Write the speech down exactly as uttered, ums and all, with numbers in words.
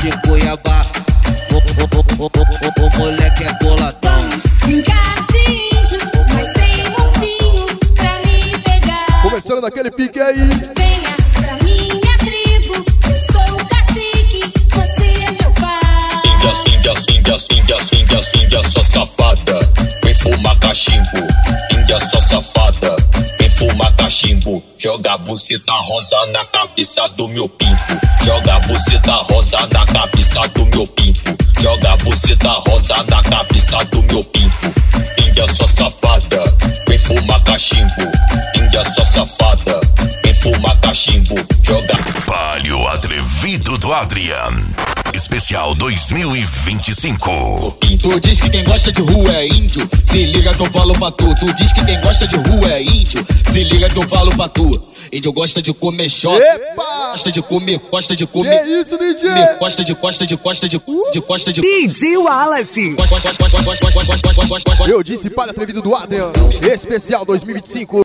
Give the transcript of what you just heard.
de Cuiabá. O, o, o, o, o, o moleque é boladão. Vamos brincar de índio, mas sem mocinho pra me pegar. Começando daquele pique aí. Venha pra minha tribo, eu sou o cacique, você é meu pai. Índia, índia, índia, índia, índia, índia, só safada, vem fumar cachimbo. Índia, só safada, vem fumar cachimbo. Joga buceta rosa na cabeça do meu pinto. Joga buceta rosa na cabeça do meu pinto. Joga buceta rosa na cabeça do meu pinto. Índia, só safada, vem fumar cachimbo. Índia, só safada, vem fumar cachimbo. Joga Palio Atrevido do Adrian, especial dois mil e vinte e cinco. Tu diz que quem gosta de rua é índio, se liga que eu falo pra tu. Tu diz que quem gosta de rua é índio, se liga que eu falo pra tu. Índio gosta de comer choque, gosta de comer, gosta de comer. Que isso, D J? Comer, Gosta de, costa de, costa de, de, costa de. D J Wallace. Eu disse Palio Atrevido do Adrian, especial dois mil e vinte e cinco.